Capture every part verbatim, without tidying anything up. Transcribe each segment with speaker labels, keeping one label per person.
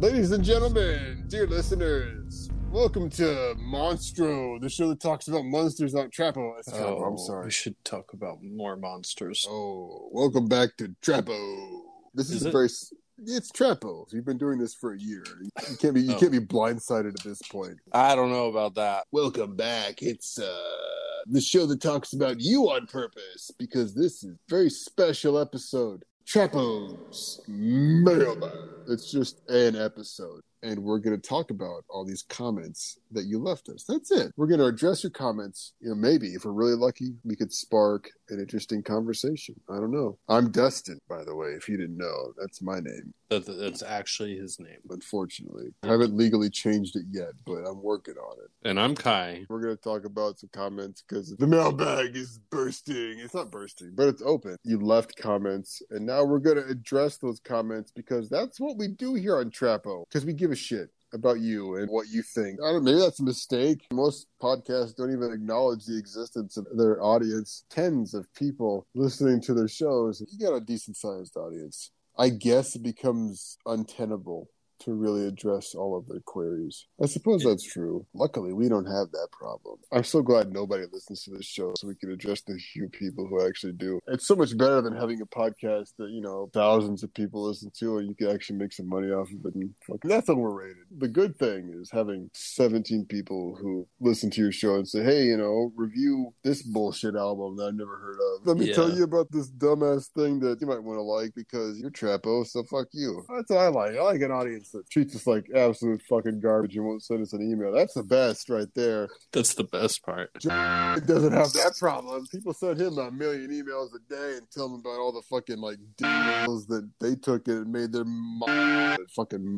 Speaker 1: Ladies and gentlemen, dear listeners, welcome to Monstro, the show that talks about monsters, not Trapo. That's Trapo,
Speaker 2: oh,
Speaker 1: I'm sorry.
Speaker 2: We should talk about more monsters.
Speaker 1: Oh, welcome back to Trapo. This is,
Speaker 2: Is
Speaker 1: a
Speaker 2: it?
Speaker 1: very... It's Trapo. You've been doing this for a year. You can't be you
Speaker 2: Oh.
Speaker 1: can't be blindsided at this point.
Speaker 2: I don't know about that.
Speaker 1: Welcome back. It's uh the show that talks about you on purpose, because this is a very special episode. Trapo's Mailbag. It's just an episode, and we're going to talk about all these comments that you left us. That's it. We're going to address your comments. You know, maybe if we're really lucky, we could spark an interesting conversation. I don't know. I'm Dustin, by the way, if you didn't know. That's my name.
Speaker 2: That, that's actually his name.
Speaker 1: Unfortunately. I haven't legally changed it yet, but I'm working on it.
Speaker 2: And I'm Kai.
Speaker 1: We're going to talk about some comments because the mailbag is bursting. It's not bursting, but it's open. You left comments, and now we're going to address those comments because that's what we do here on Trapo, because we give a shit about you and what you think. I don't know, maybe that's a mistake. Most podcasts don't even acknowledge the existence of their audience. Tens of people listening to their shows. You got a decent-sized audience. I guess it becomes untenable to really address all of their queries. I suppose that's true. Luckily, we don't have that problem. I'm so glad nobody listens to this show so we can address the few people who actually do. It's so much better than having a podcast that, you know, thousands of people listen to and you can actually make some money off of it. And fuck, that's overrated. The good thing is having seventeen people who listen to your show and say, hey, you know, review this bullshit album that I've never heard of. Let me
Speaker 2: Yeah.
Speaker 1: tell you about this dumbass thing that you might want to like because you're Trapo, so fuck you. That's what I like. I like an audience that treats us like absolute fucking garbage and won't send us an email. That's the best right there.
Speaker 2: That's the best part.
Speaker 1: It doesn't have that problem. People send him a million emails a day and tell him about all the fucking like deals that they took and made their mom fucking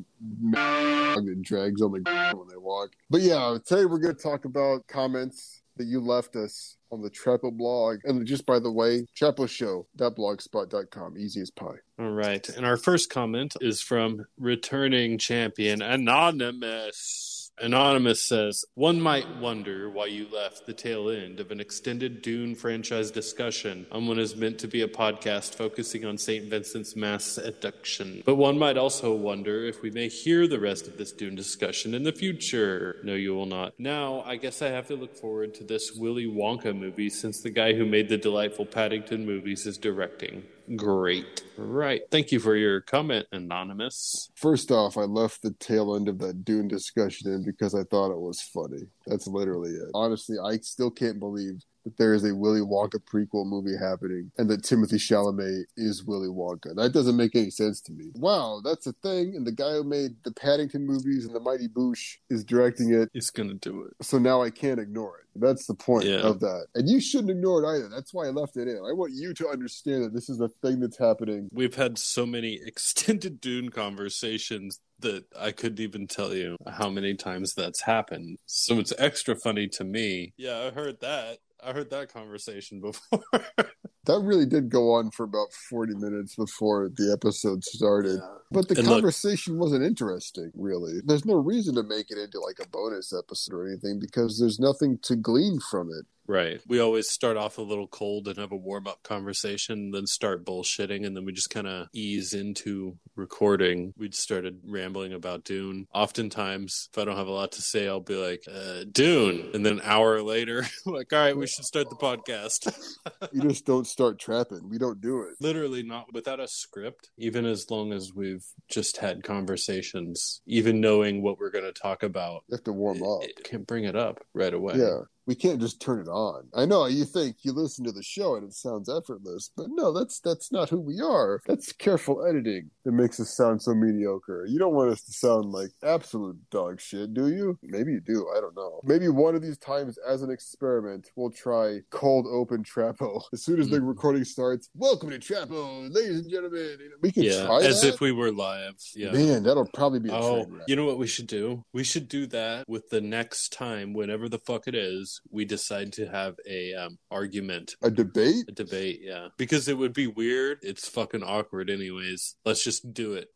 Speaker 1: that drags on the ground when they walk. But yeah, today we're going to talk about comments that you left us on the Trapo blog. And just by the way, trapo show dot blogspot dot com. Easy as pie.
Speaker 2: All right. And our first comment is from returning champion Anonymous. Anonymous says, one might wonder why you left the tail end of an extended Dune franchise discussion on what is meant to be a podcast focusing on Saint Vincent's mass abduction. But one might also wonder if we may hear the rest of this Dune discussion in the future. No, you will not. Now, I guess I have to look forward to this Willy Wonka movie since the guy who made the delightful Paddington movies is directing. Great. Right. Thank you for your comment, Anonymous.
Speaker 1: First off, I left the tail end of that Dune discussion in because I thought it was funny. That's literally it. Honestly, I still can't believe that there is a Willy Wonka prequel movie happening and that Timothy Chalamet is Willy Wonka. That doesn't make any sense to me. Wow, that's a thing, and the guy who made the Paddington movies and the Mighty Boosh is directing it.
Speaker 2: He's going to do it.
Speaker 1: So now I can't ignore it. That's the point
Speaker 2: Yeah.
Speaker 1: of that. And you shouldn't ignore it either. That's why I left it in. I want you to understand that this is a thing that's happening.
Speaker 2: We've had so many extended Dune conversations that I couldn't even tell you how many times that's happened. So it's extra funny to me. Yeah, I heard that. I heard that conversation before.
Speaker 1: That really did go on for about forty minutes before the episode started.
Speaker 2: Yeah.
Speaker 1: But the
Speaker 2: And look-
Speaker 1: conversation wasn't interesting, really. There's no reason to make it into like a bonus episode or anything because there's nothing to glean from it.
Speaker 2: Right. We always start off a little cold and have a warm-up conversation, then start bullshitting, and then we just kind of ease into recording. We started rambling about Dune. Oftentimes, if I don't have a lot to say, I'll be like, uh, Dune. And then an hour later, I'm like, all right, we should start the podcast.
Speaker 1: You just don't start trapping. We don't do it.
Speaker 2: Literally not without a script, even as long as we've just had conversations, even knowing what we're going to talk about.
Speaker 1: You have to warm up.
Speaker 2: It, it can't bring it up right away.
Speaker 1: Yeah. We can't just turn it on. I know you think you listen to the show and it sounds effortless, but no, that's that's not who we are. That's careful editing that makes us sound so mediocre. You don't want us to sound like absolute dog shit, do you? Maybe you do. I don't know. Maybe one of these times as an experiment, we'll try cold open Trapo. As soon as the recording starts, welcome to Trapo, ladies and gentlemen. We can
Speaker 2: Yeah,
Speaker 1: try
Speaker 2: as
Speaker 1: that.
Speaker 2: if we were live. Yeah.
Speaker 1: Man, that'll probably be a
Speaker 2: Oh,
Speaker 1: train wreck.
Speaker 2: you know what we should do? We should do that with the next time, whenever the fuck it is, we decide to have a um, argument.
Speaker 1: A debate?
Speaker 2: A debate, yeah. Because it would be weird. It's fucking awkward anyways. Let's just do it.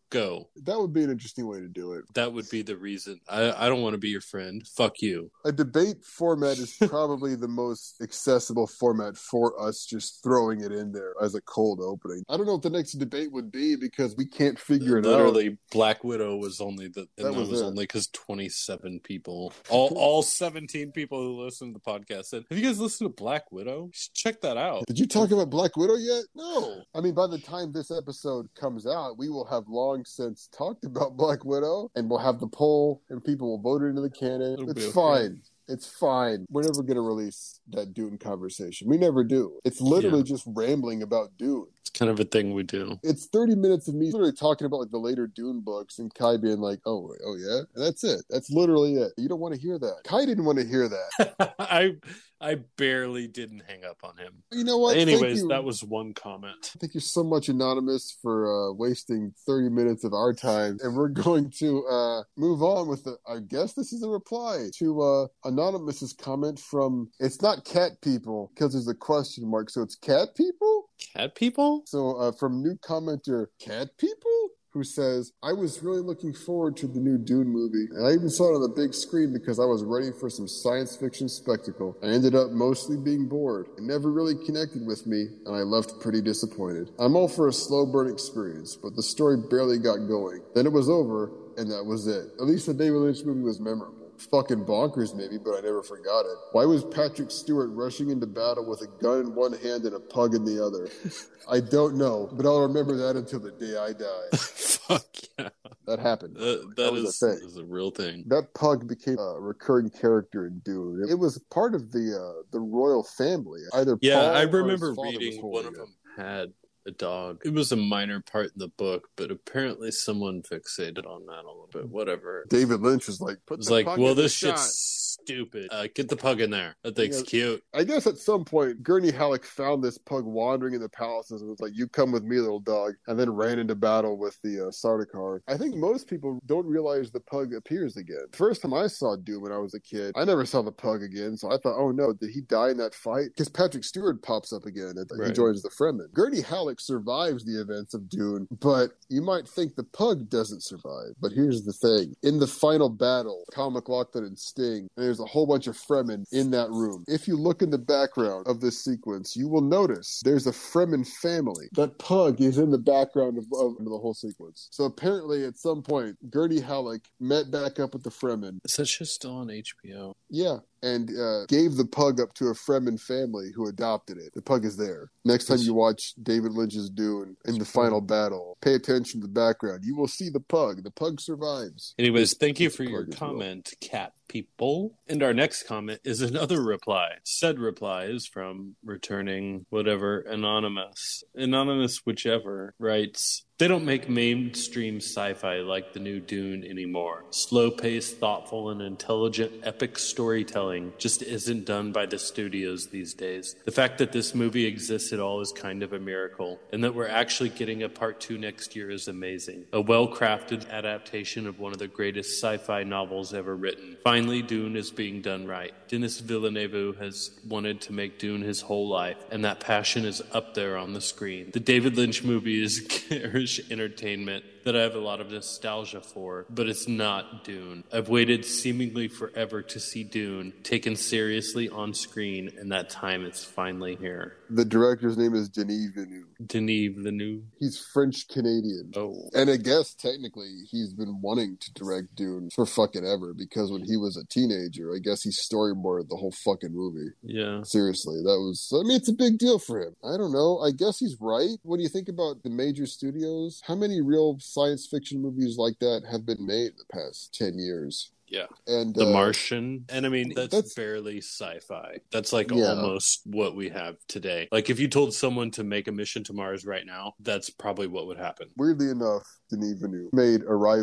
Speaker 2: Go.
Speaker 1: That would be an interesting way to do it.
Speaker 2: That would be the reason. I, I don't want to be your friend. Fuck you.
Speaker 1: A debate format is probably the most accessible format for us, just throwing it in there as a cold opening. I don't know what the next debate would be because we can't figure it
Speaker 2: Literally,
Speaker 1: out.
Speaker 2: Literally, Black Widow was only the, and
Speaker 1: That
Speaker 2: that,
Speaker 1: was
Speaker 2: was,
Speaker 1: it.
Speaker 2: only because twenty-seven people, all all seventeen people who listened to the podcast said, "Have you guys listened to Black Widow? You should check that out."
Speaker 1: Did you talk about Black Widow yet? No. I mean, by the time this episode comes out, we will have long since talked about Black Widow, and we'll have the poll, and people will vote it into the canon.
Speaker 2: It'll
Speaker 1: It's
Speaker 2: be okay.
Speaker 1: fine. It's fine. We're never going to release that Dune conversation. We never do. It's literally
Speaker 2: Yeah.
Speaker 1: just rambling about Dune.
Speaker 2: It's kind of a thing we do.
Speaker 1: It's thirty minutes of me literally talking about like the later Dune books and Kai being like, oh, oh yeah? And that's it. That's literally it. You don't want to hear that. Kai didn't want to hear that.
Speaker 2: I I barely didn't hang up on him.
Speaker 1: You know what? Thank
Speaker 2: Anyways,
Speaker 1: you.
Speaker 2: that was one comment.
Speaker 1: Thank you so much, Anonymous, for uh, wasting thirty minutes of our time. And we're going to uh, move on with the, I guess this is a reply to uh, Anonymous's comment from, it's not cat people, because there's a question mark, so it's cat people?
Speaker 2: Cat people?
Speaker 1: So uh, from new commenter, cat people? Who says, I was really looking forward to the new Dune movie, and I even saw it on the big screen because I was ready for some science fiction spectacle. I ended up mostly being bored. It never really connected with me, and I left pretty disappointed. I'm all for a slow burn experience, but the story barely got going. Then it was over, and that was it. At least the David Lynch movie was memorable. Fucking bonkers maybe, but I never forgot it. Why was Patrick Stewart rushing into battle with a gun in one hand and a pug in the other? I don't know, but I'll remember that until the day I die.
Speaker 2: Fuck yeah.
Speaker 1: That happened.
Speaker 2: Uh, that
Speaker 1: That was
Speaker 2: is,
Speaker 1: a thing.
Speaker 2: is a real thing.
Speaker 1: That pug became a recurring character in Dune. It was part of the uh, the royal family. Either
Speaker 2: Yeah,
Speaker 1: Paul
Speaker 2: I
Speaker 1: or his
Speaker 2: remember
Speaker 1: father was
Speaker 2: reading
Speaker 1: holding
Speaker 2: one of
Speaker 1: it.
Speaker 2: them had a dog. It was a minor part in the book, but apparently someone fixated on that a little bit. Whatever.
Speaker 1: David Lynch was like, put
Speaker 2: It was
Speaker 1: the
Speaker 2: like,
Speaker 1: pug
Speaker 2: well,
Speaker 1: in the
Speaker 2: this
Speaker 1: shot.
Speaker 2: shit's stupid. Uh, get the pug in there. That thing's
Speaker 1: Yeah.
Speaker 2: cute.
Speaker 1: I guess at some point, Gurney Halleck found this pug wandering in the palaces and was like, you come with me, little dog, and then ran into battle with the uh, Sardaukar. I think most people don't realize the pug appears again. First time I saw Dune when I was a kid, I never saw the pug again, so I thought, oh no, did he die in that fight? Because Patrick Stewart pops up again and he
Speaker 2: Right.
Speaker 1: joins the Fremen. Gurney Halleck survives the events of Dune, but you might think the pug doesn't survive. But here's the thing. In the final battle, Kyle MacLachlan and Sting, and there's a whole bunch of Fremen in that room. If you look in the background of this sequence, you will notice there's a Fremen family. That pug is in the background of, of the whole sequence. So apparently at some point, Gurney Halleck met back up with the Fremen.
Speaker 2: Is that shit still on H B O?
Speaker 1: Yeah. And uh, gave the pug up to a Fremen family who adopted it. The pug is there. Next time you watch David Lynch's Dune in the final battle, pay attention to the background. You will see the pug. The pug survives.
Speaker 2: Anyways, thank you
Speaker 1: It's
Speaker 2: for your
Speaker 1: plug as well.
Speaker 2: comment, cat people. And our next comment is another reply. Said reply is from returning whatever anonymous. Anonymous whichever writes, they don't make mainstream sci-fi like the new Dune anymore. Slow-paced, thoughtful, and intelligent epic storytelling just isn't done by the studios these days. The fact that this movie exists at all is kind of a miracle, and that we're actually getting a part two next year is amazing. A well-crafted adaptation of one of the greatest sci-fi novels ever written. Finally, Dune is being done right. Denis Villeneuve has wanted to make Dune his whole life, and that passion is up there on the screen. The David Lynch movie is garish entertainment that I have a lot of nostalgia for, but it's not Dune. I've waited seemingly forever to see Dune taken seriously on screen, and that time is finally here.
Speaker 1: The director's name is Denis Villeneuve.
Speaker 2: Denis Villeneuve.
Speaker 1: He's French-Canadian.
Speaker 2: Oh.
Speaker 1: And I guess technically he's been wanting to direct Dune for fucking ever because when he was a teenager, I guess he storyboarded the whole fucking movie.
Speaker 2: Yeah.
Speaker 1: Seriously, that was, I mean, it's a big deal for him. I don't know. I guess he's right. When you think about the major studios, how many real science fiction movies like that have been made in the past ten years?
Speaker 2: Yeah.
Speaker 1: And
Speaker 2: The
Speaker 1: uh,
Speaker 2: Martian. And I mean, that's,
Speaker 1: that's-
Speaker 2: barely sci-fi. That's like
Speaker 1: Yeah.
Speaker 2: almost what we have today. Like if you told someone to make a mission to Mars right now, that's probably what would happen.
Speaker 1: Weirdly enough, Denis Villeneuve made Arrival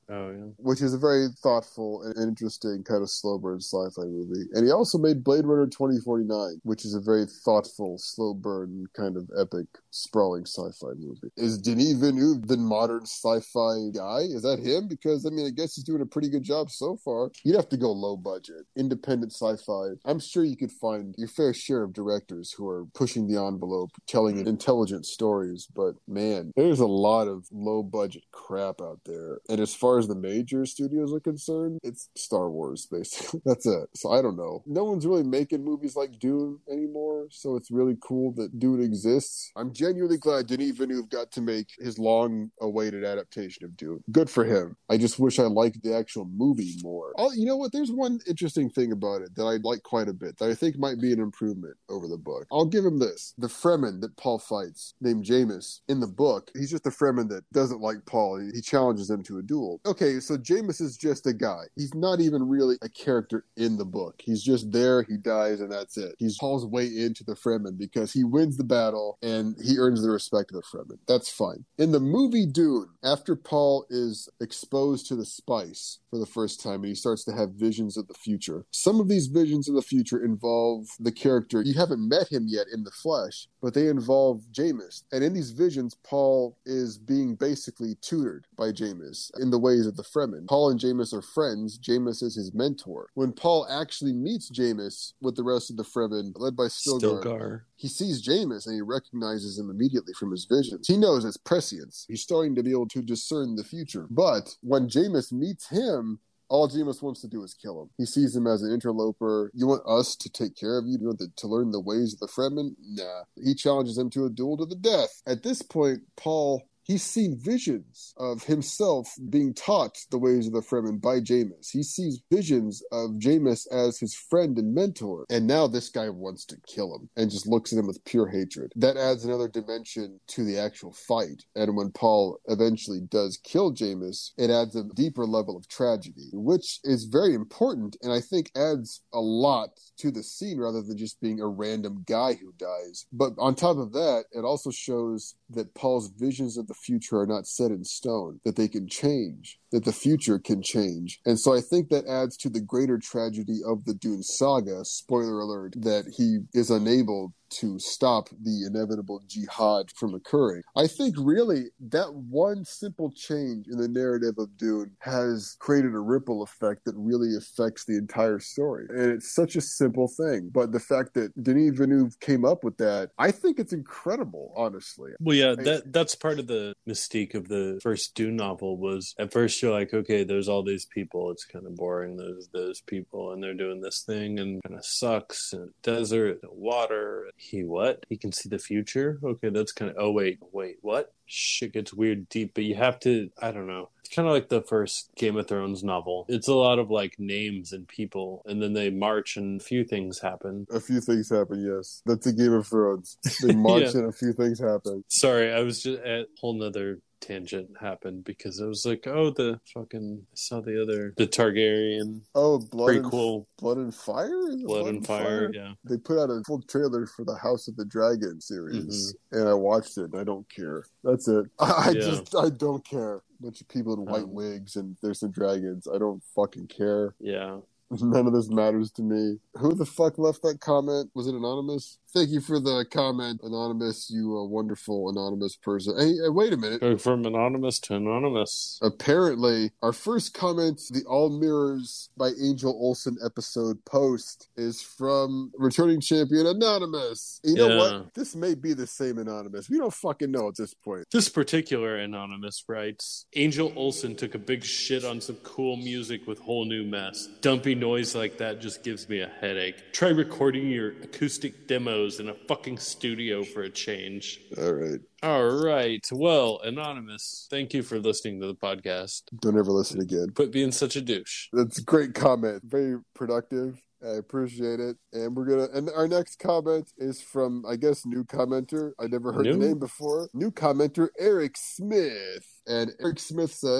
Speaker 2: Oh, yeah.
Speaker 1: Which is a very thoughtful and interesting kind of slow burn sci-fi movie. And he also made Blade Runner twenty forty-nine, which is a very thoughtful, slow burn kind of epic, sprawling sci-fi movie. Is Denis Villeneuve the modern sci-fi guy? Is that him? Because, I mean, I guess he's doing a pretty good job so far. You'd have to go low budget, independent sci-fi. I'm sure you could find your fair share of directors who are pushing the envelope, telling intelligent stories. But, man, there's a lot of low budget crap out there. And as far as the major studios are concerned, it's Star Wars, basically. That's it. So I don't know. No one's really making movies like Dune anymore, so it's really cool that Dune exists. I'm genuinely glad Denis Villeneuve got to make his long-awaited adaptation of Dune. Good for him. I just wish I liked the actual movie more. Oh, you know what? There's one interesting thing about it that I like quite a bit that I think might be an improvement over the book. I'll give him this. The Fremen that Paul fights, named Jameis, in the book, he's just a Fremen that doesn't like Paul. He, he challenges him to a duel. Okay, so Jameis is just a guy. He's not even really a character in the book. He's just there, he dies, and that's it. He's Paul's way into the Fremen because he wins the battle and he earns the respect of the Fremen. That's fine. In the movie Dune, after Paul is exposed to the spice for the first time and he starts to have visions of the future, some of these visions of the future involve the character. You haven't met him yet in the flesh, but they involve Jameis. And in these visions, Paul is being basically tutored by Jameis in the ways of the Fremen. Paul and Jameis are friends. Jameis is his mentor. When Paul actually meets Jameis with the rest of the Fremen, led by Stilgar,
Speaker 2: Stilgar.
Speaker 1: he sees Jameis and he recognizes him immediately from his visions. He knows it's prescience. He's starting to be able to discern the future. But when Jameis meets him, all Jameis wants to do is kill him. He sees him as an interloper. You want us to take care of you? You want to, to learn the ways of the Fremen? Nah. He challenges him to a duel to the death. At this point, Paul... he's seen visions of himself being taught the ways of the Fremen by Jameis. He sees visions of Jameis as his friend and mentor. And now this guy wants to kill him and just looks at him with pure hatred. That adds another dimension to the actual fight. And when Paul eventually does kill Jameis, it adds a deeper level of tragedy, which is very important and I think adds a lot to the scene rather than just being a random guy who dies. But on top of that, it also shows that Paul's visions of the future are not set in stone, that they can change, that the future can change. And so I think that adds to the greater tragedy of the Dune saga, spoiler alert, that he is unable to stop the inevitable jihad from occurring. I think really that one simple change in the narrative of Dune has created a ripple effect that really affects the entire story. And it's such a simple thing. But the fact that Denis Villeneuve came up with that, I think it's incredible, honestly.
Speaker 2: Well, yeah, that that's part of the mystique of the first Dune novel was at first you're like, okay, there's all these people. It's kind of boring. There's those people and they're doing this thing and kind of sucks. And desert, and water. He what? He can see the future? Okay, that's kind of... Oh, wait, wait, what? Shit gets weird deep, but you have to... I don't know. It's kind of like the first Game of Thrones novel. It's a lot of, like, names and people, and then they march and a few things happen.
Speaker 1: A few things happen, yes. That's a Game of Thrones. They march yeah. and a few things happen.
Speaker 2: Sorry, I was just at a whole nother... tangent happened because I was like, oh, the fucking I saw the other the Targaryen.
Speaker 1: Oh, Blood and
Speaker 2: cool.
Speaker 1: Blood and Fire?
Speaker 2: Blood, Blood and Fire, Fire, yeah.
Speaker 1: They put out a full trailer for the House of the Dragon series, mm-hmm. and I watched it and I don't care. That's it. I, I yeah. just I don't care. A bunch of people in white um, wigs and there's some dragons. I don't fucking care.
Speaker 2: Yeah.
Speaker 1: None of this matters to me. Who the fuck left that comment? Was it anonymous? Thank you for the comment, anonymous. You a wonderful anonymous person. Hey, hey, wait a minute.
Speaker 2: Going from anonymous to anonymous.
Speaker 1: Apparently, our first comment, the All Mirrors by Angel Olsen episode post, is from returning champion Anonymous. You know
Speaker 2: yeah.
Speaker 1: what? This may be the same Anonymous. We don't fucking know at this point.
Speaker 2: This particular Anonymous writes, Angel Olsen took a big shit on some cool music with whole new mess. Dumpy noise like that just gives me a headache. Try recording your acoustic demos in a fucking studio for a change.
Speaker 1: All right.
Speaker 2: All right. Well, Anonymous, thank you for listening to the podcast.
Speaker 1: Don't ever listen again.
Speaker 2: Quit being such a douche.
Speaker 1: That's a great comment. Very productive. I appreciate it. And we're going to, and our next comment is from, I guess, new commenter. I never heard
Speaker 2: new?
Speaker 1: the name before. New commenter, Eric Smith. And Eric Smith says,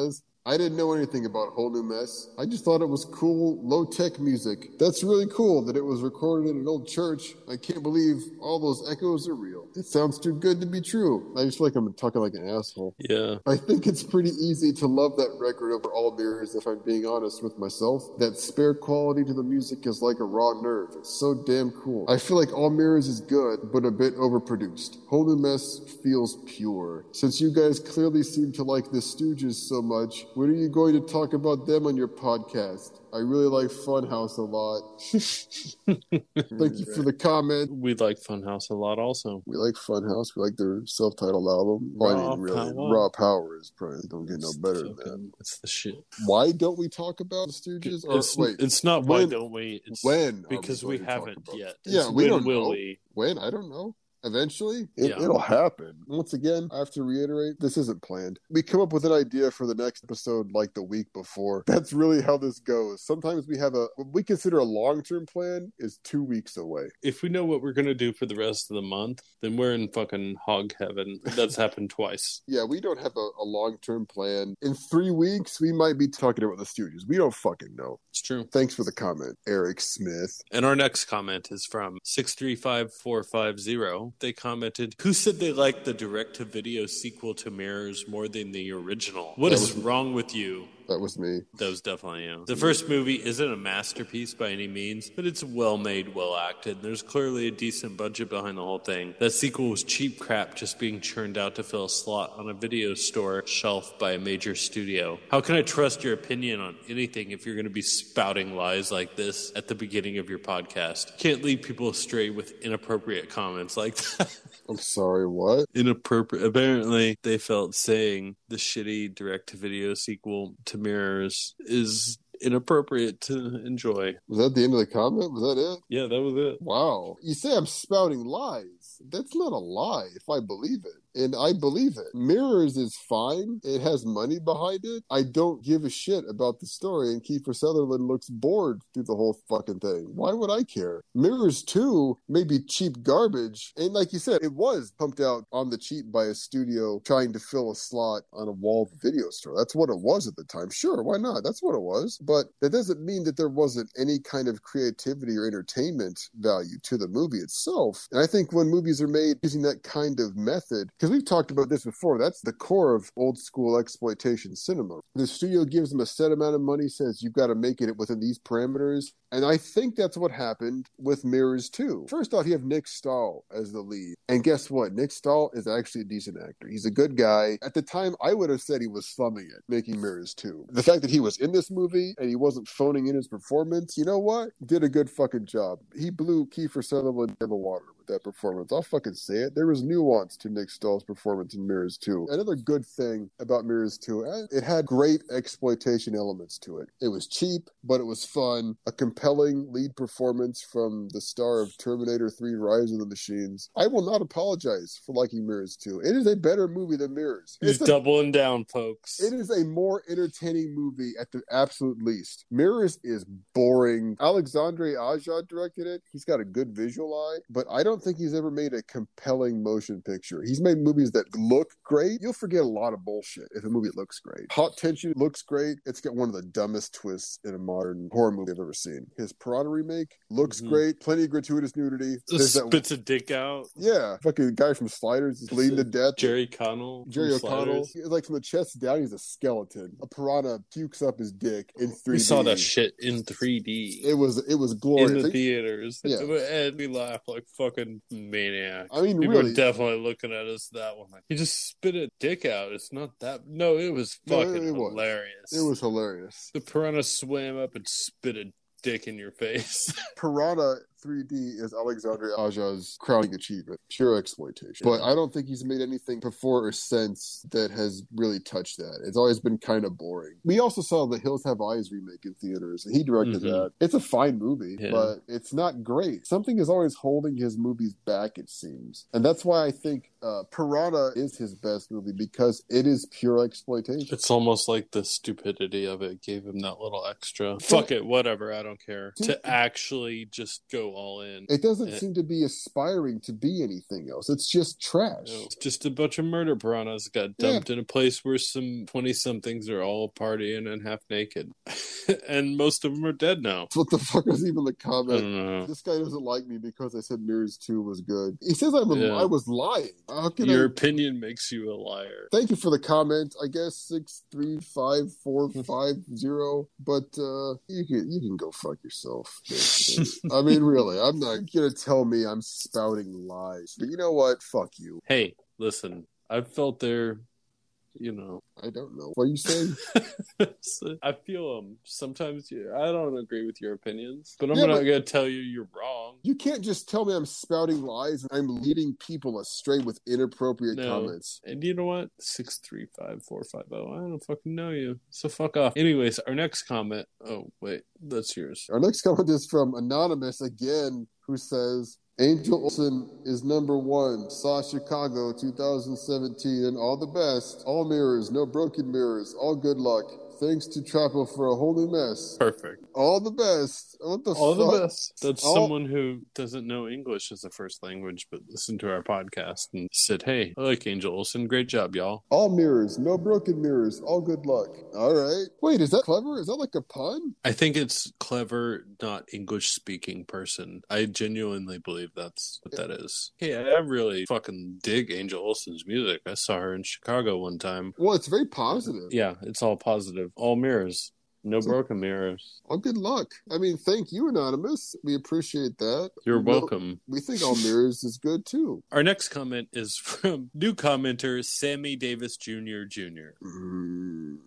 Speaker 1: I didn't know anything about Whole New Mess. I just thought it was cool, low-tech music. That's really cool that it was recorded in an old church. I can't believe all those echoes are real. It sounds too good to be true. I just feel like I'm talking like an asshole.
Speaker 2: Yeah.
Speaker 1: I think it's pretty easy to love that record over All Mirrors if I'm being honest with myself. That spare quality to the music is like a raw nerve. It's so damn cool. I feel like All Mirrors is good, but a bit overproduced. Whole New Mess feels pure. Since you guys clearly seem to like the Stooges so much, when are you going to talk about them on your podcast? I really like Funhouse a lot. Thank you for the comment.
Speaker 2: We like Funhouse a lot also.
Speaker 1: We like Funhouse. We like their self-titled album. Well, I mean, really,
Speaker 2: Power.
Speaker 1: Raw Power is probably don't get no
Speaker 2: It's
Speaker 1: better
Speaker 2: fucking,
Speaker 1: than that.
Speaker 2: It's the shit.
Speaker 1: Why don't we talk about the Stooges? Or,
Speaker 2: It's,
Speaker 1: wait,
Speaker 2: it's not
Speaker 1: when,
Speaker 2: why don't we? It's
Speaker 1: when
Speaker 2: because
Speaker 1: we,
Speaker 2: we
Speaker 1: going to talk
Speaker 2: haven't
Speaker 1: about
Speaker 2: yet.
Speaker 1: it? Yeah,
Speaker 2: It's
Speaker 1: we
Speaker 2: when
Speaker 1: don't
Speaker 2: will
Speaker 1: know.
Speaker 2: we?
Speaker 1: When? I don't know. Eventually, it,
Speaker 2: Yeah.
Speaker 1: it'll happen. Once again, I have to reiterate, this isn't planned. We come up with an idea for the next episode like the week before. That's really how this goes. Sometimes we have a, what we consider a long-term plan is two weeks away.
Speaker 2: If we know what we're going to do for the rest of the month, then we're in fucking hog heaven. That's happened twice.
Speaker 1: Yeah, we don't have a, a long-term plan. In three weeks, we might be talking about the Stooges. We don't fucking know.
Speaker 2: It's true.
Speaker 1: Thanks for the comment, Eric Smith.
Speaker 2: And our next comment is from six three five four five zero. They commented, who said they liked the direct-to-video sequel to Mirrors more than the original? What
Speaker 1: That
Speaker 2: is
Speaker 1: was-
Speaker 2: wrong with you?
Speaker 1: That was me.
Speaker 2: That was definitely you. The first movie isn't a masterpiece by any means, but it's well made, well acted. There's clearly a decent budget behind the whole thing. That sequel was cheap crap just being churned out to fill a slot on a video store shelf by a major studio. How can I trust your opinion on anything if you're going to be spouting lies like this at the beginning of your podcast? Can't lead people astray with inappropriate comments like that.
Speaker 1: I'm sorry, what?
Speaker 2: Inappropriate. Apparently, they felt saying the shitty direct-to-video sequel to Mirrors is inappropriate to enjoy.
Speaker 1: Was that the end of the comment? Was that it?
Speaker 2: Yeah, that was it.
Speaker 1: Wow. You say I'm spouting lies. That's not a lie if I believe it. And I believe it. Mirrors is fine. It has money behind it. I don't give a shit about the story, and Kiefer Sutherland looks bored through the whole fucking thing. Why would I care? Mirrors two may be cheap garbage. And like you said, it was pumped out on the cheap by a studio trying to fill a slot on a wall video store. That's what it was at the time. Sure, why not? That's what it was. But that doesn't mean that there wasn't any kind of creativity or entertainment value to the movie itself. And I think when movies are made using that kind of method, because we've talked about this before, that's the core of old school exploitation cinema. The studio gives them a set amount of money, says you've got to make it within these parameters. And I think that's what happened with Mirrors two. First off, you have Nick Stahl as the lead. And guess what? Nick Stahl is actually a decent actor. He's a good guy. At the time, I would have said he was slumming it, making Mirrors two. The fact that he was in this movie and he wasn't phoning in his performance, you know what? Did a good fucking job. He blew Kiefer Sutherland in the water with that performance. I'll fucking say it. There was nuance to Nick Stahl's performance in Mirrors two. Another good thing about Mirrors two, it had great exploitation elements to it. It was cheap, but it was fun. A compelling lead performance from the star of Terminator three Rise of the Machines. I will not apologize for liking Mirrors two. It is a better movie than Mirrors.
Speaker 2: He's
Speaker 1: It's a,
Speaker 2: doubling down, folks.
Speaker 1: it is a more entertaining movie at the absolute least. Mirrors is boring. Alexandre Aja directed it. He's got a good visual eye, but I don't think he's ever made a compelling motion picture. He's made movies that look great. You'll forget a lot of bullshit if a movie looks great. Hot Tension looks great. It's got one of the dumbest twists in a modern horror movie I've ever seen. His Piranha remake looks
Speaker 2: Mhm.
Speaker 1: great. Plenty of gratuitous nudity. There's that,
Speaker 2: Spits a dick out.
Speaker 1: yeah, fucking guy from Sliders is bleeding to death.
Speaker 2: Jerry Connell. from
Speaker 1: Jerry O'Connell,
Speaker 2: Sliders.
Speaker 1: he's like from the chest down, he's a skeleton. A piranha pukes up his dick in three D.
Speaker 2: We saw that shit in three D.
Speaker 1: It was it was glorious.
Speaker 2: in the
Speaker 1: They-
Speaker 2: theaters.
Speaker 1: Yeah.
Speaker 2: And we laughed like fucking maniacs.
Speaker 1: I mean,
Speaker 2: People
Speaker 1: really,
Speaker 2: are definitely looking at us that one. Like, he just spit a dick out. It's not that. No, it was
Speaker 1: No, it-
Speaker 2: fucking
Speaker 1: it was.
Speaker 2: hilarious.
Speaker 1: it was hilarious.
Speaker 2: The piranha swam up and spit a dick in your face.
Speaker 1: Piranha three D is Alexandre Aja's crowning achievement, pure exploitation. But I don't think he's made anything before or since that has really touched that. It's always been kind of boring. We also saw the Hills Have Eyes remake in theaters, and he directed
Speaker 2: Mhm.
Speaker 1: that. It's a fine movie,
Speaker 2: Yeah.
Speaker 1: but it's not great. Something is always holding his movies back, it seems. And that's why I think uh, Piranha is his best movie, because it is pure exploitation.
Speaker 2: It's almost like the stupidity of it gave him that little extra. Fuck it, whatever. I don't care. To actually just go all in.
Speaker 1: It doesn't
Speaker 2: it,
Speaker 1: seem to be aspiring to be anything else. It's just trash.
Speaker 2: You know, it's just a bunch of murder piranhas got dumped yeah. in a place where some twenty-somethings are all partying and half naked. And most of them are dead now.
Speaker 1: What the fuck was even the comment?
Speaker 2: I don't know.
Speaker 1: This guy doesn't like me because I said Mirrors two was good. He says I'm a, yeah. I was lying. How can
Speaker 2: Your
Speaker 1: I...
Speaker 2: opinion makes you a liar.
Speaker 1: Thank you for the comment. I guess six three five four five zero, but uh, you can you can go fuck yourself. I mean, really, I'm not gonna tell me I'm spouting lies. But you know what? Fuck you.
Speaker 2: Hey, listen, I've felt their, you know.
Speaker 1: I don't know. What are you saying?
Speaker 2: I feel them. Sometimes you, I don't agree with your opinions, but I'm
Speaker 1: yeah,
Speaker 2: not
Speaker 1: but
Speaker 2: going to tell you you're wrong.
Speaker 1: You can't just tell me I'm spouting lies and I'm leading people astray with inappropriate
Speaker 2: no.
Speaker 1: comments.
Speaker 2: And you know what? six three five four five zero. I don't fucking know you. So fuck off. Anyways, our next comment. Oh, wait. That's yours.
Speaker 1: Our next comment is from Anonymous again, who says, Angel Olsen is number one. Saw Chicago twenty seventeen and all the best. All mirrors, no broken mirrors. All good luck. Thanks to Trapo for a whole new mess.
Speaker 2: Perfect.
Speaker 1: All the best. What the
Speaker 2: All
Speaker 1: fuck?
Speaker 2: the best. That's
Speaker 1: all...
Speaker 2: someone who doesn't know English as a first language, but listened to our podcast and said, hey, I like Angel Olsen. Great job, y'all.
Speaker 1: All mirrors, no broken mirrors. All good luck. All right. Wait, is that clever? Is that like a pun?
Speaker 2: I think it's clever, not English-speaking person. I genuinely believe that's what that is. Hey, I really fucking dig Angel Olsen's music. I saw her in Chicago one time.
Speaker 1: Well, it's very positive.
Speaker 2: Yeah, it's all positive. All mirrors. No so, broken mirrors.
Speaker 1: Well, good luck. I mean, thank you, Anonymous. We appreciate that.
Speaker 2: You're
Speaker 1: we
Speaker 2: welcome.
Speaker 1: Know, we think all mirrors is good, too.
Speaker 2: Our next comment is from new commenter Sammy Davis Junior Junior Mm.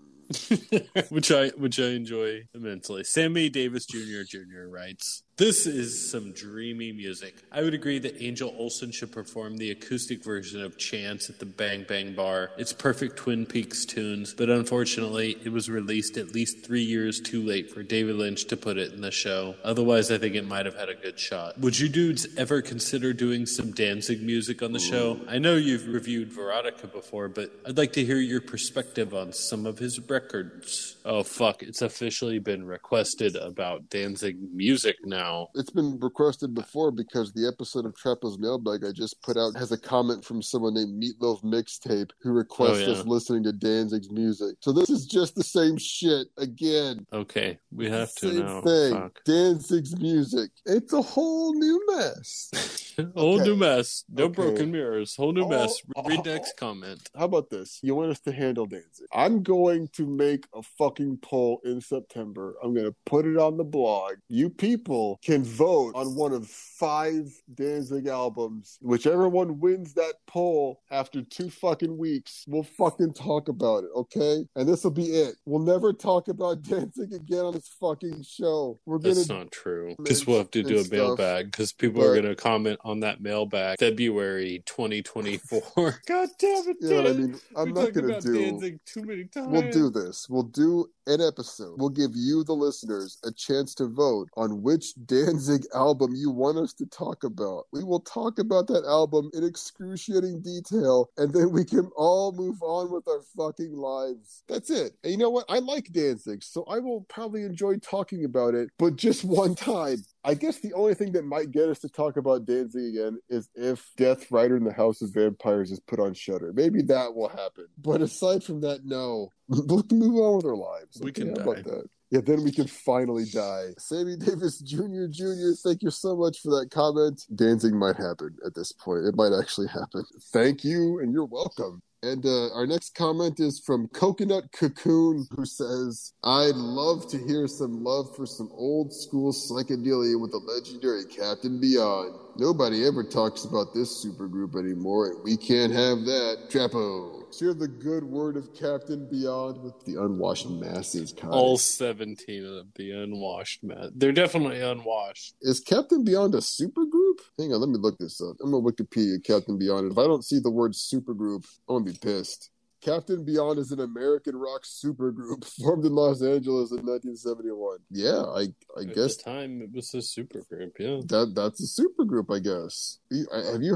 Speaker 2: which I which I enjoy immensely. Sammy Davis Junior Junior writes, this is some dreamy music. I would agree that Angel Olsen should perform the acoustic version of Chance at the Bang Bang Bar. It's perfect Twin Peaks tunes, but unfortunately, it was released at least three years too late for David Lynch to put it in the show. Otherwise, I think it might have had a good shot. Would you dudes ever consider doing some Danzig music on the show? I know you've reviewed Veronica before, but I'd like to hear your perspective on some of his records. Oh, fuck. It's officially been requested about Danzig music now.
Speaker 1: It's been requested before because the episode of Trapo's Mailbag I just put out has a comment from someone named Meatloaf Mixtape who requests oh, yeah. us listening to Danzig's music. So this is just the same shit again.
Speaker 2: Okay, we have to
Speaker 1: same
Speaker 2: now.
Speaker 1: Thing.
Speaker 2: Fuck.
Speaker 1: Danzig's music. It's a whole new mess.
Speaker 2: whole
Speaker 1: okay.
Speaker 2: new mess. No okay. broken mirrors. Whole new oh, mess. Read oh, next comment.
Speaker 1: How about this? You want us to handle Danzig? I'm going to make a fucking poll in September. I'm going to put it on the blog. You people can vote on one of five Danzig albums. Whichever one wins that poll after two fucking weeks, we'll fucking talk about it, okay? And this will be it. We'll never talk about Danzig again on this fucking show. We're gonna
Speaker 2: That's not true. Because we'll have to do a stuff. mailbag, because people but, are going to comment on that mailbag February twenty twenty-four. God damn it,
Speaker 1: you know what I mean? I'm
Speaker 2: We're
Speaker 1: not going to do...
Speaker 2: Danzig too many times.
Speaker 1: We'll do this. We'll do an episode. We'll give you, the listeners, a chance to vote on which Danzig album you want us to talk about. We will talk about that album in excruciating detail, and then we can all move on with our fucking lives. That's it. And you know what? I like Danzig, so I will probably enjoy talking about it, but just one time. I guess the only thing that might get us to talk about Danzig again is if Death Rider in the House of Vampires is put on Shudder. Maybe that will happen. But aside from that, no. Let's move on with our lives.
Speaker 2: We
Speaker 1: okay,
Speaker 2: can
Speaker 1: how
Speaker 2: die.
Speaker 1: About that? Yeah, then we can finally die. Sammy Davis Junior Junior, thank you so much for that comment. Danzig might happen at this point. It might actually happen. Thank you, and you're welcome. And uh, our next comment is from Coconut Cocoon, who says, I'd love to hear some love for some old school psychedelia with the legendary Captain Beyond. Nobody ever talks about this supergroup anymore, and we can't have that. Trapo. Share the good word of Captain Beyond with the unwashed masses, Kai.
Speaker 2: All seventeen of the unwashed masses. They're definitely unwashed.
Speaker 1: Is Captain Beyond a supergroup? Hang on, let me look this up. I'm on Wikipedia, Captain Beyond. If I don't see the word supergroup, I'm going to be pissed. Captain Beyond is an American rock supergroup formed in Los Angeles in nineteen seventy-one. Yeah, I I
Speaker 2: At
Speaker 1: guess...
Speaker 2: At the time, it was a supergroup, yeah.
Speaker 1: That That's a supergroup, I guess. Have you heard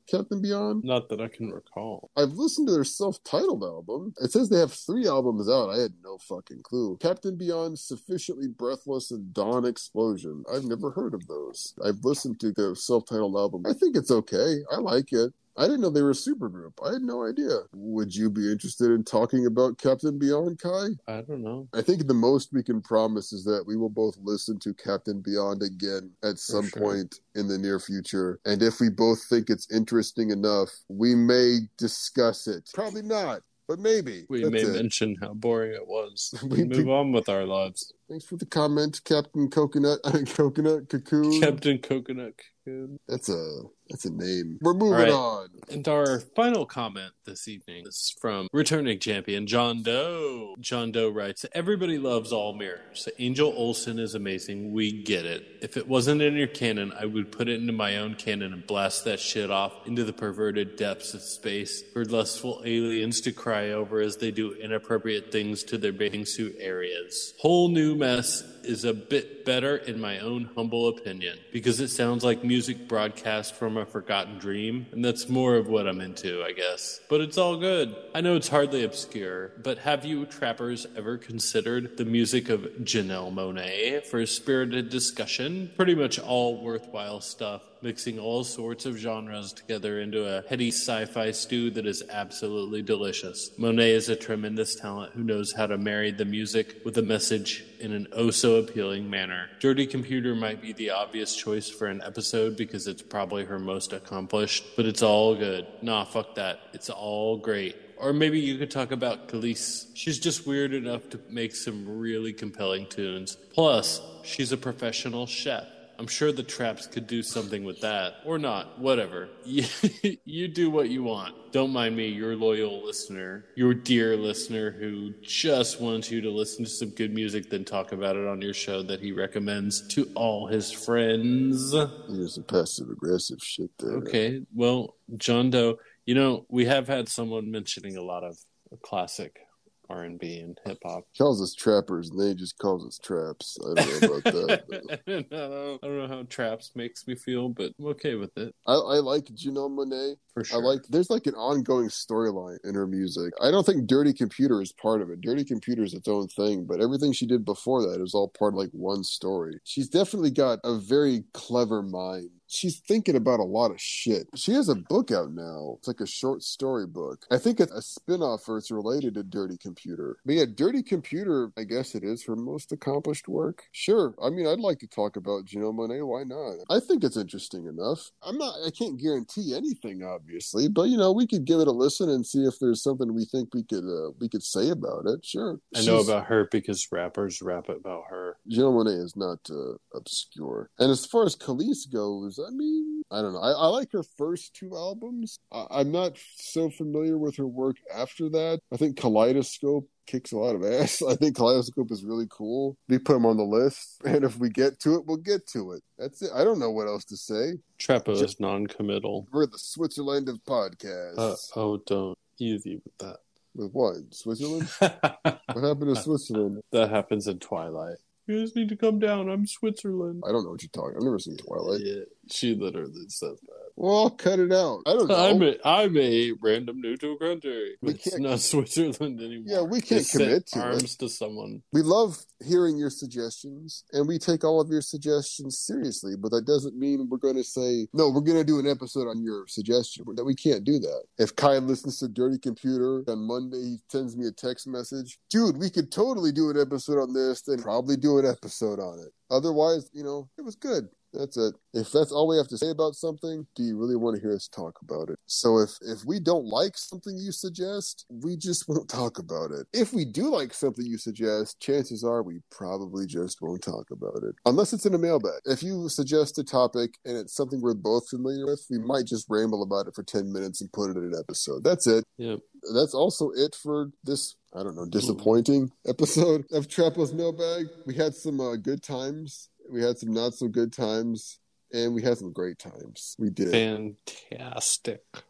Speaker 1: Captain Beyond?
Speaker 2: Not that I can recall.
Speaker 1: I've listened to their self-titled album. It says they have three albums out. I had no fucking clue. Captain Beyond, Sufficiently Breathless, and Dawn Explosion. I've never heard of those. I've listened to their self-titled album. I think it's okay. I like it. I didn't know they were a supergroup. I had no idea. Would you be interested in talking about Captain Beyond, Kai?
Speaker 2: I don't know.
Speaker 1: I think the most we can promise is that we will both listen to Captain Beyond again at some
Speaker 2: sure.
Speaker 1: point in the near future. And if we both think it's interesting enough, we may discuss it. Probably not, but maybe.
Speaker 2: We
Speaker 1: That's
Speaker 2: may
Speaker 1: it.
Speaker 2: mention how boring it was.
Speaker 1: We-
Speaker 2: We move on with our lives.
Speaker 1: Thanks for the comment, Captain Coconut. Coconut Cocoon.
Speaker 2: Captain Coconut Cocoon.
Speaker 1: That's a that's a name. We're moving
Speaker 2: All right.
Speaker 1: on.
Speaker 2: And our final comment this evening is from returning champion John Doe. John Doe writes, "Everybody loves All Mirrors. Angel Olsen is amazing. We get it. If it wasn't in your canon, I would put it into my own canon and blast that shit off into the perverted depths of space for lustful aliens to cry over as they do inappropriate things to their bathing suit areas. Whole New Mess is a bit better in my own humble opinion because it sounds like music broadcast from a forgotten dream, and that's more of what I'm into, I guess. But it's all good. I know it's hardly obscure, but have you trappers ever considered the music of Janelle Monáe for a spirited discussion? Pretty much all worthwhile stuff, mixing all sorts of genres together into a heady sci-fi stew that is absolutely delicious. Monáe is a tremendous talent who knows how to marry the music with a message in an oh-so-appealing manner. Dirty Computer might be the obvious choice for an episode because it's probably her most accomplished, but it's all good. Nah, fuck that. It's all great. Or maybe you could talk about Khalees. She's just weird enough to make some really compelling tunes. Plus, she's a professional chef. I'm sure the Traps could do something with that. Or not. Whatever. You, you do what you want. Don't mind me, your loyal listener. Your dear listener who just wants you to listen to some good music, then talk about it on your show that he recommends to all his friends."
Speaker 1: Here's some passive-aggressive shit there.
Speaker 2: Okay. Well, John Doe, you know, we have had someone mentioning a lot of classic R and B and hip-hop.
Speaker 1: Calls us trappers, and they just calls us traps. I don't know about that. But
Speaker 2: I don't know. I don't know how Traps makes me feel, but I'm okay with it.
Speaker 1: I, I like Janelle Monáe.
Speaker 2: For sure.
Speaker 1: I like. There's like an ongoing storyline in her music. I don't think Dirty Computer is part of it. Dirty Computer is its own thing, but everything she did before that is all part of like one story. She's definitely got a very clever mind. She's thinking about a lot of shit. She has a book out now. It's like a short story book. I think it's a spin-off or it's related to Dirty Computer. But yeah, Dirty Computer, I guess it is her most accomplished work. Sure. I mean, I'd like to talk about Janelle Monáe. Why not? I think it's interesting enough. I'm not, I can't guarantee anything, obviously, but you know, we could give it a listen and see if there's something we think we could, uh, we could say about it. Sure.
Speaker 2: I know
Speaker 1: She's-
Speaker 2: about her because rappers rap about her.
Speaker 1: Janelle Monáe is not uh, obscure. And as far as Khalees goes, I mean, I don't know. I, I like her first two albums. I, I'm not so familiar with her work after that. I think Kaleidoscope kicks a lot of ass. I think Kaleidoscope is really cool. We put them on the list, and if we get to it, we'll get to it. That's it. I don't know what else to say.
Speaker 2: Trapo is non-committal.
Speaker 1: We're the Switzerland of podcasts.
Speaker 2: Uh, oh, don't. Easy with that.
Speaker 1: With what? Switzerland? What happened to Switzerland?
Speaker 2: That happens in Twilight. You guys need to come down. I'm Switzerland.
Speaker 1: I don't know what you're talking. I've never seen Twilight.
Speaker 2: Yeah, she literally says that.
Speaker 1: Well, I'll cut it out. I don't know.
Speaker 2: I'm a, I'm a random neutral country.
Speaker 1: We
Speaker 2: It's
Speaker 1: can't-
Speaker 2: not Switzerland anymore.
Speaker 1: Yeah, we
Speaker 2: They
Speaker 1: can't
Speaker 2: sent
Speaker 1: commit to
Speaker 2: arms
Speaker 1: it.
Speaker 2: to someone.
Speaker 1: We love hearing your suggestions, and we take all of your suggestions seriously, but that doesn't mean we're going to say, no, we're going to do an episode on your suggestion. That we can't do that. If Kai listens to Dirty Computer on Monday, he sends me a text message, dude, we could totally do an episode on this, then probably do an episode on it. Otherwise, you know, it was good. That's it. If that's all we have to say about something, do you really want to hear us talk about it? So if, if we don't like something you suggest, we just won't talk about it. If we do like something you suggest, chances are we probably just won't talk about it. Unless it's in a mailbag. If you suggest a topic and it's something we're both familiar with, we might just ramble about it for ten minutes and put it in an episode. That's it.
Speaker 2: Yep.
Speaker 1: That's also it for this, I don't know, disappointing episode of Trapo's Mailbag. We had some uh, good times. We had some not so good times, and we had some great times. We did.
Speaker 2: Fantastic.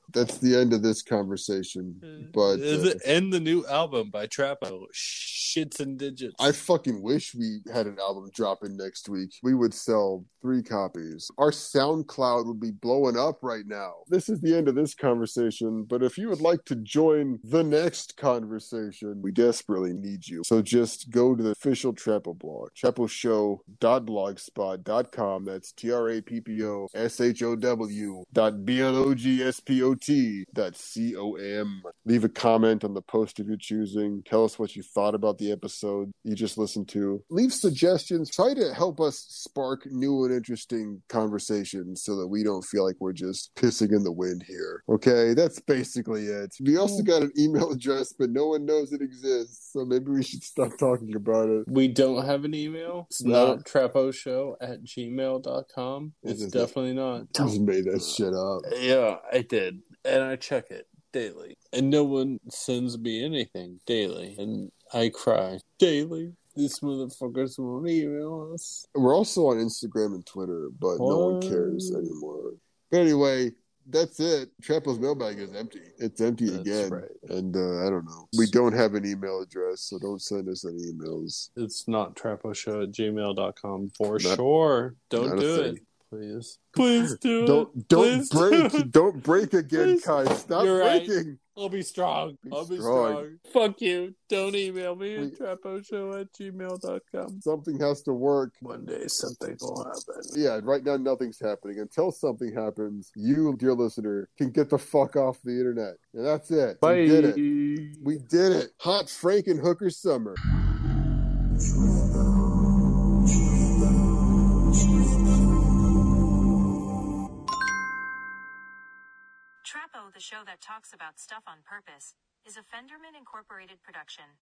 Speaker 1: That's the end of this conversation. But uh,
Speaker 2: and the new album by Trapo, Shits and Digits.
Speaker 1: I fucking wish we had an album dropping next week. We would sell three copies. Our SoundCloud would be blowing up right now. This is the end of this conversation, but if you would like to join the next conversation, we desperately need you. So just go to the official Trapo blog, trapo show dot blogspot dot com. That's T R A P P O S H O W dot B L O G S P O T dot C O M. Leave a comment on the post of your choosing. Tell us what you thought about the episode you just listened to. Leave suggestions. Try to help us spark new and interesting conversations so that we don't feel like we're just pissing in the wind here. Okay, that's basically it. We also got an email address, but no one knows it exists, so maybe we should stop talking about it.
Speaker 2: We don't have an email. It's
Speaker 1: No.
Speaker 2: not traposhow at gmail dot com. It's
Speaker 1: Is it?
Speaker 2: definitely not.
Speaker 1: I just made that shit up.
Speaker 2: Yeah, I did. And I check it daily. And no one sends me anything daily. And I cry daily. These motherfuckers won't email us.
Speaker 1: We're also on Instagram and Twitter, but no one cares anymore. But anyway, that's it. Trapo's mailbag is empty. It's empty
Speaker 2: That's
Speaker 1: again.
Speaker 2: right.
Speaker 1: And uh, I don't know. We don't have an email address, so don't send us any emails.
Speaker 2: It's not traposhow at gmail dot com for
Speaker 1: Not-
Speaker 2: sure. Don't
Speaker 1: not a
Speaker 2: do
Speaker 1: thing.
Speaker 2: it. Please. Please do
Speaker 1: Don't
Speaker 2: it.
Speaker 1: don't
Speaker 2: Please
Speaker 1: break.
Speaker 2: do it.
Speaker 1: Don't break again,
Speaker 2: Please.
Speaker 1: Kai. Stop
Speaker 2: You're right.
Speaker 1: breaking.
Speaker 2: I'll be strong.
Speaker 1: Be
Speaker 2: I'll be
Speaker 1: strong.
Speaker 2: strong. Fuck you. Don't email me
Speaker 1: We-
Speaker 2: at traposhow at gmail dot com.
Speaker 1: Something has to work.
Speaker 2: One day something will happen.
Speaker 1: Yeah, right now nothing's happening. Until something happens, you, dear listener, can get the fuck off the internet. And that's it.
Speaker 2: Bye.
Speaker 1: We did it. We did it. Hot Frankenhooker summer.
Speaker 3: Trapo, the show that talks about stuff on purpose, is a Fenderman Incorporated production.